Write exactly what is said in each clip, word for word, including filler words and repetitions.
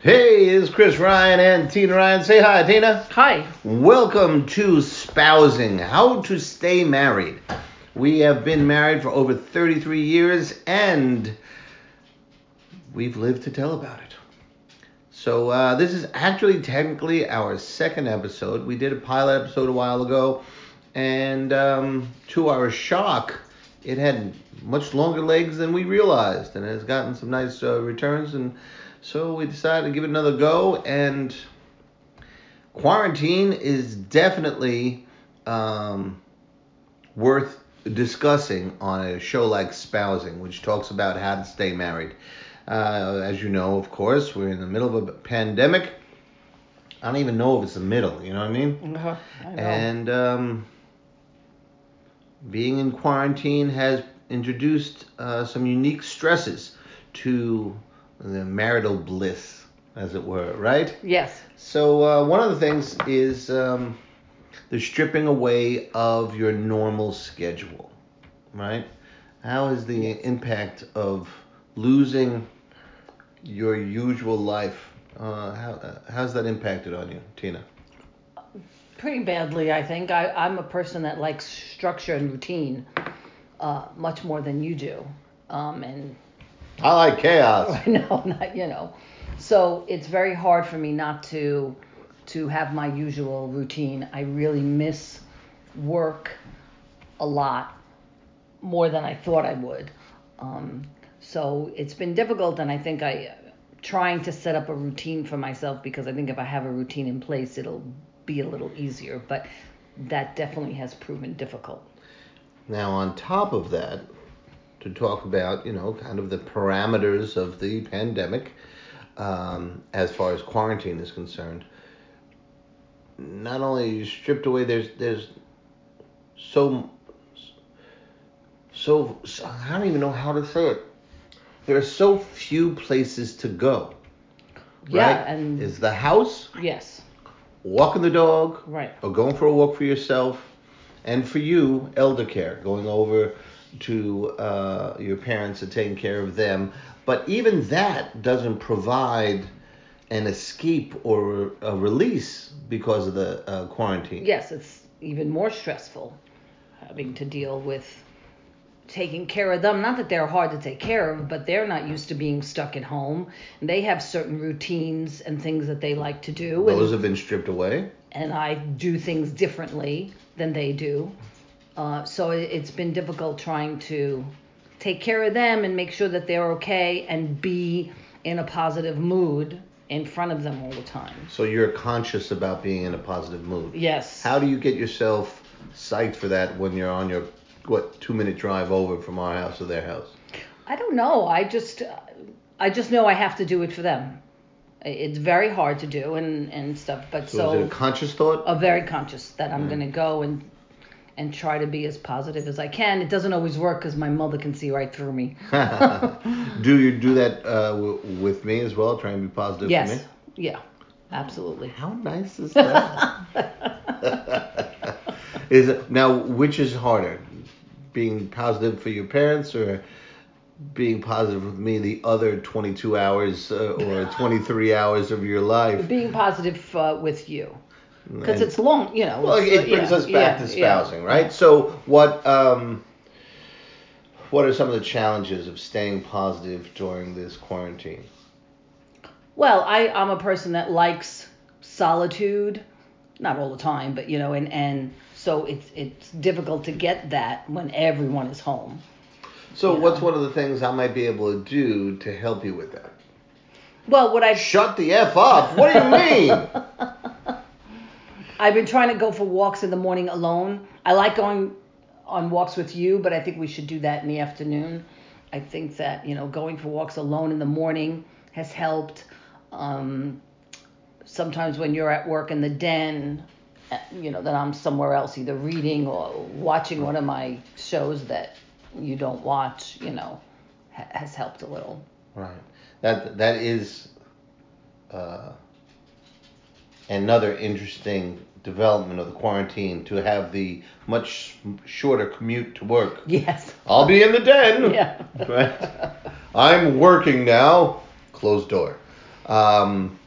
Hey, it's Chris Ryan and Tina Ryan. Say hi, Tina. Hi. Welcome to Spousing, How to Stay Married. We have been married for over thirty-three years and we've lived to tell about it. So uh, this is actually technically our second episode. We did a pilot episode a while ago, and um, to our shock, it had much longer legs than we realized, and it has gotten some nice uh, returns, and so we decided to give it another go. And quarantine is definitely um, worth discussing on a show like Spousing, which talks about how to stay married. Uh, as you know, of course, we're in the middle of a pandemic. I don't even know if it's the middle, you know what I mean? Uh-huh. I know. And um, being in quarantine has introduced uh, some unique stresses to the marital bliss, as it were, right? Yes. So uh, one of the things is um, the stripping away of your normal schedule, right? How is the impact of losing your usual life? Uh, how uh, how's that impacted on you, Tina? Pretty badly, I think. I, I'm a person that likes structure and routine uh, much more than you do. Um, and I like chaos. I know, not, you know. So it's very hard for me not to to have my usual routine. I really miss work a lot more than I thought I would. Um, so it's been difficult, and I think I trying to set up a routine for myself, because I think if I have a routine in place, it'll be a little easier. But that definitely has proven difficult. Now, on top of that, to talk about, you know, kind of the parameters of the pandemic, um, as far as quarantine is concerned, not only are you stripped away, there's there's so so, so I don't even know how to say it. There are so few places to go. Yeah, Right? and Is the house, yes, walking the dog, right. or going for a walk for yourself, and for you, elder care, going over to uh, your parents and taking care of them. But even that doesn't provide an escape or a release because of the uh, quarantine. Yes, it's even more stressful having to deal with taking care of them. Not that they're hard to take care of, but they're not used to being stuck at home. And they have certain routines and things that they like to do. Those and, have been stripped away. and I do things differently than they do. Uh, so it, it's been difficult trying to take care of them and make sure that they're okay and be in a positive mood in front of them all the time. So you're conscious about being in a positive mood. Yes. How do you get yourself psyched for that when you're on your, what, two minute drive over from our house to their house? I don't know. I just, I just know I have to do it for them. It's very hard to do and, and stuff, but So, so, is it a conscious thought? a very conscious that I'm Mm. going to go and and try to be as positive as I can. It doesn't always work because my mother can see right through me. Do you do that uh, w- with me as well? Try and be positive Yes. for me? Yeah. Absolutely. How nice is that? Is it, now, which is harder? Being positive for your parents or being positive with me the other twenty-two hours uh, or twenty-three hours of your life? Being positive uh, with you. Because And- it's long, you know. Well, it's, it uh, brings yeah, us back yeah, to yeah. spousing, right? So, what um, what are some of the challenges of staying positive during this quarantine? Well, I, I'm a person that likes solitude, not all the time, but you know, and, and so it's it's difficult to get that when everyone is home. So, You what's know. one of the things I might be able to do to help you with that? Well, what I've Shut the F up. What do you mean? I've been trying to go for walks in the morning alone. I like going on walks with you, but I think we should do that in the afternoon. I think that, you know, going for walks alone in the morning has helped. Um, sometimes when you're at work in the den, uh, you know, then I'm somewhere else, either reading or watching one of my shows that you don't watch, you know, ha- has helped a little. Right. That that is uh, another interesting development of the quarantine, to have the much shorter commute to work. Yes. I'll be in the den. Yeah. Right. I'm working now. Closed door. Um,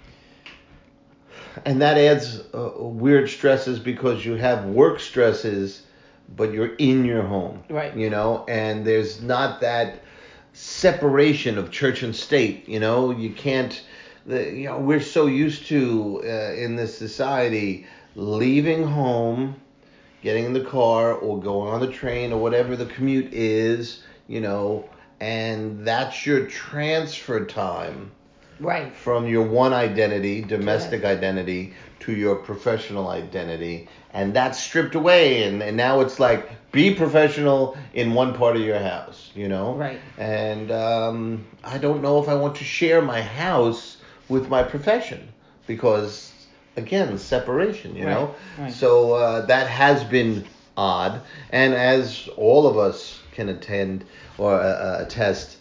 and that adds uh, weird stresses because you have work stresses, but you're in your home. Right. You know, and there's not that separation of church and state. You know, you can't. The, you know, we're so used to uh, in this society leaving home, getting in the car or going on the train or whatever the commute is. You know, and that's your transfer time. Right. From your one identity, domestic right. identity, to your professional identity. And that's stripped away. And, and now it's like, be professional in one part of your house, you know? Right. And um, I don't know if I want to share my house with my profession. Because, again, separation, you right. know? Right. So uh, that has been odd. And as all of us can attend or uh, attest,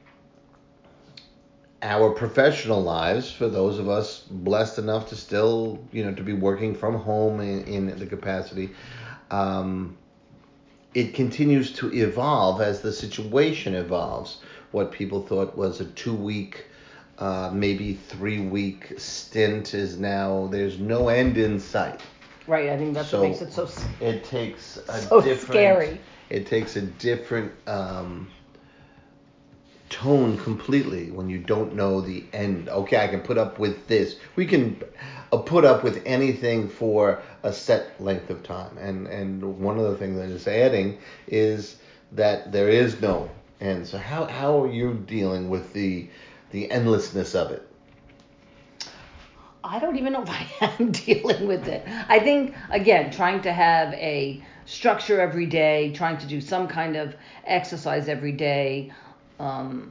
our professional lives, for those of us blessed enough to still, you know, to be working from home in, in the capacity, um, it continues to evolve as the situation evolves. What people thought was a two-week, uh, maybe three-week stint is now, there's no end in sight. Right, I think that's so what makes it so It takes a so different, scary. It takes a different um, tone completely when you don't know the end. Okay, I can put up with this. We can uh, put up with anything for a set length of time. And and one of the things that is adding is that there is no end. So how how are you dealing with the the endlessness of it? I don't even know if I am dealing with it. I think, again, trying to have a structure every day, trying to do some kind of exercise every day, um,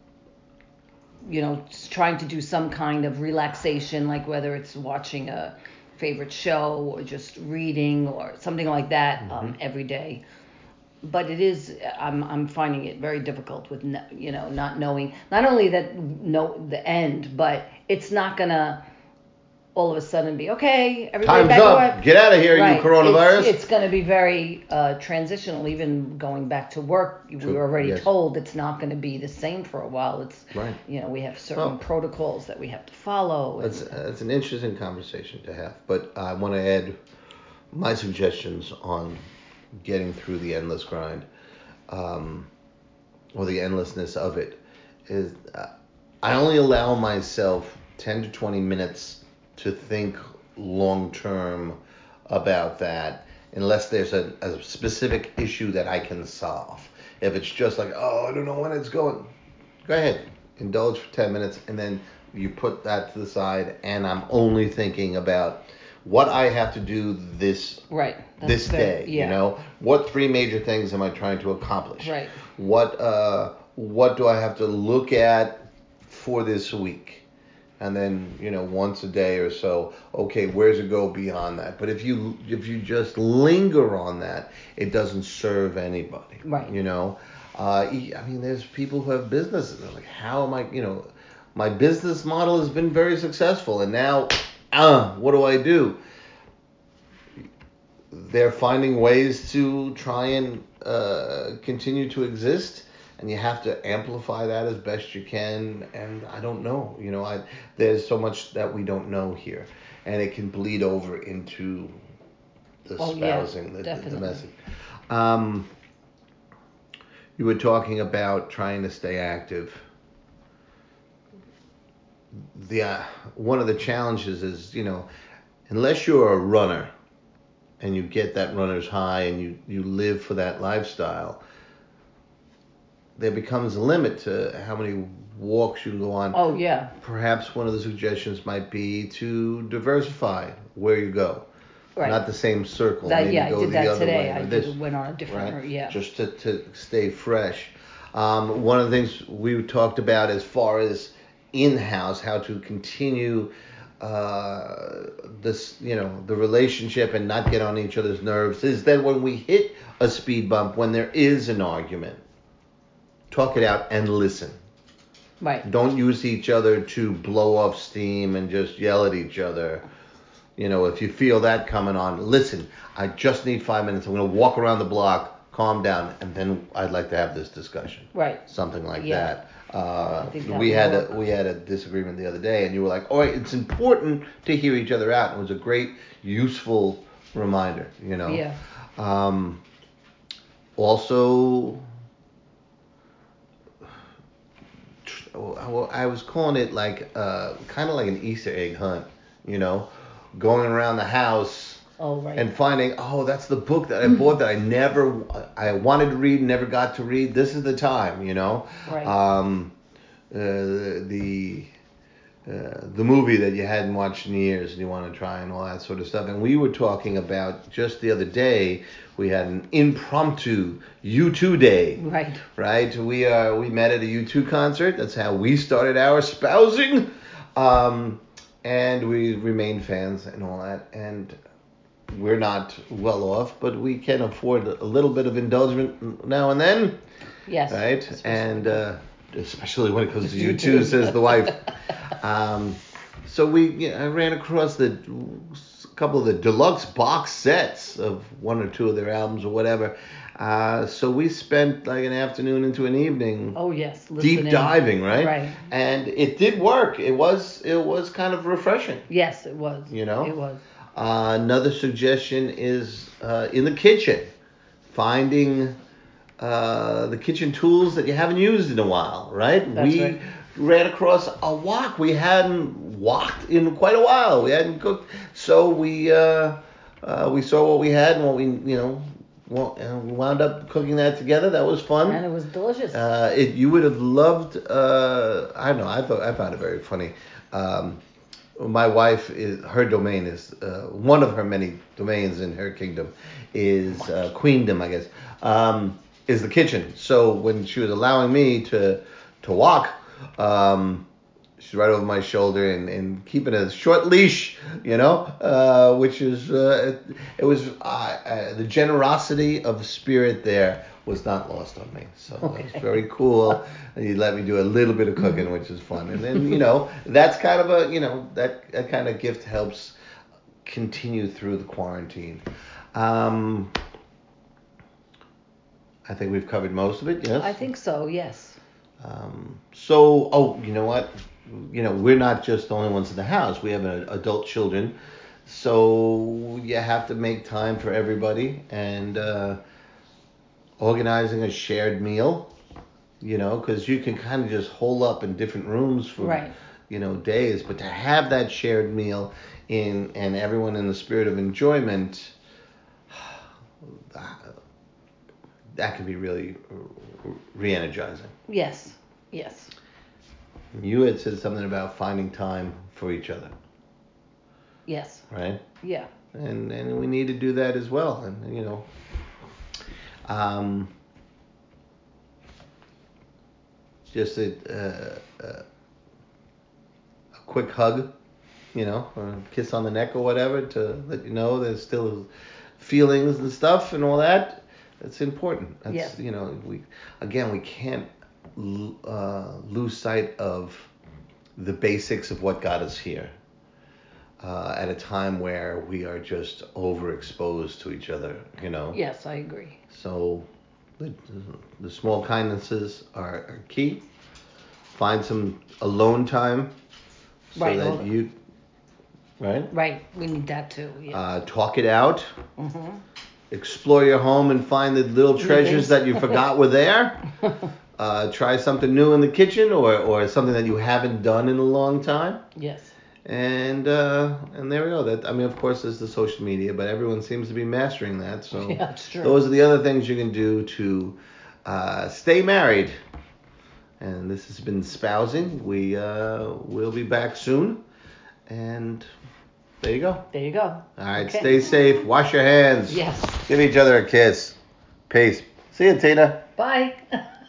you know, trying to do some kind of relaxation, like whether it's watching a favorite show or just reading or something like that, mm-hmm. um, every day. But it is, I'm I'm finding it very difficult with, you know, not knowing, not only that know the end, but it's not gonna all of a sudden be, okay, everybody Time's back up. to work. Get out of here, right. you coronavirus. It's, it's going to be very uh, transitional, even going back to work. True. We were already yes. told it's not going to be the same for a while. It's, right. you know, we have certain well, protocols that we have to follow. That's, and, that's an interesting conversation to have. But I want to add my suggestions on getting through the endless grind, um, or the endlessness of it. Is uh, I only allow myself ten to twenty minutes to think long term about that, unless there's a, a specific issue that I can solve. If it's just like, oh, I don't know when it's going, go ahead, indulge for ten minutes, and then you put that to the side, and I'm only thinking about what I have to do this right. this very, day. Yeah. You know, what three major things am I trying to accomplish? Right. What uh, what do I have to look at for this week? And then, you know, once a day or so, okay, where's it go beyond that? But if you if you just linger on that, it doesn't serve anybody. Right. You know, uh, I mean, there's people who have businesses. They're like, how am I, you know, my business model has been very successful, and now, uh, what do I do? They're finding ways to try and uh, continue to exist. And you have to amplify that as best you can. And I don't know, you know, I there's so much that we don't know here, and it can bleed over into the oh, spousing, yeah, the, the message. Um, you were talking about trying to stay active. The uh, one of the challenges is, you know, unless you're a runner and you get that runner's high and you, you live for that lifestyle, there becomes a limit to how many walks you can go on. Oh, yeah. Perhaps one of the suggestions might be to diversify where you go. Right. Not the same circle. That, Maybe yeah, go I did the that other today. way. I this, did, went on a different right? route, yeah. Just to, to stay fresh. Um, one of the things we talked about as far as in-house, how to continue uh, this, you know, the relationship and not get on each other's nerves, is that when we hit a speed bump, when there is an argument, talk it out and listen. Right. Don't use each other to blow off steam and just yell at each other. You know, if you feel that coming on, listen, I just need five minutes. I'm going to walk around the block. calm down, and then I'd like to have this discussion. Right. Something like Yeah. that. Uh, I think that we would had work. a, we had a disagreement the other day, and you were like, "Oh, it's important to hear each other out." And it was a great, useful reminder. You know. Yeah. Um, also, well, I was calling it like uh, kind of like an Easter egg hunt. You know, going around the house. Oh, right. And finding, oh, that's the book that I bought that I never, I wanted to read, never got to read. This is the time, you know. Right. Um, uh, the uh, the movie that you hadn't watched in years and you want to try and all that sort of stuff. And we were talking about just the other day. We had an impromptu U two day. Right. Right. We uh we met at a U two concert. That's how we started our spousing. Um, and we remained fans and all that. And we're not well off, but we can afford a little bit of indulgence now and then. Yes. Right? Especially And uh, especially when it comes to you too, says the wife. Um, so we, you know, I ran across the a couple of the deluxe box sets of one or two of their albums or whatever. Uh, so we spent like an afternoon into an evening. Oh yes. Deep Listening. diving, right? Right. And it did work. It was it was kind of refreshing. Yes, it was. You know? It was. Uh, another suggestion is uh, in the kitchen, finding uh, the kitchen tools that you haven't used in a while, right? That's we right. ran across a wok we hadn't woked in quite a while. We hadn't cooked, so we uh, uh, we saw what we had and what we you know wo- and we wound up cooking that together. That was fun. And it was delicious. Uh, it you would have loved. Uh, I don't know. I thought I found it very funny. Um, My wife is her domain is uh, one of her many domains in her kingdom is uh, queendom, I guess. Um, is the kitchen. So when she was allowing me to to walk, um, she's right over my shoulder and, and keeping a short leash, you know, uh, which is uh, it, it was uh, uh, the generosity of spirit there was not lost on me. So Okay. it was very cool. And he let me do a little bit of cooking, which is fun. And then, you know, that's kind of a, you know, that, that kind of gift helps continue through the quarantine. Um, I think we've covered most of it, yes? I think so, yes. Um, so, oh, you know what? You know, we're not just the only ones in the house. We have uh, adult children. So you have to make time for everybody. And uh, organizing a shared meal, you know, because you can kind of just hole up in different rooms for, Right. you know, days. But to have that shared meal in and everyone in the spirit of enjoyment, that can be really re-energizing. Yes. Yes. You had said something about finding time for each other, Yes. right? Yeah. And and we need to do that as well. And you know, um, just a, uh, uh, a quick hug, you know, or a kiss on the neck or whatever to let you know there's still feelings and stuff and all that. That's important. That's Yes. you know, we again we can't uh, lose sight of the basics of what got us here. Uh, at a time where we are just overexposed to each other, you know. Yes, I agree. So the, the small kindnesses are, are key. Find some alone time so Right, that hold on. you, right? Right. We need that too. Yeah. Uh, talk it out. Mm-hmm. Explore your home and find the little treasures that you forgot were there. Uh, try something new in the kitchen or, or something that you haven't done in a long time. Yes. And uh, and there we go. That I mean, of course, there's the social media, but everyone seems to be mastering that. So Yeah, that's true. those are the other things you can do to uh, stay married. And this has been Spousing. We uh, will be back soon. And there you go. There you go. All right, Okay. stay safe. Wash your hands. Yes. Give each other a kiss. Peace. See you, Tina. Bye.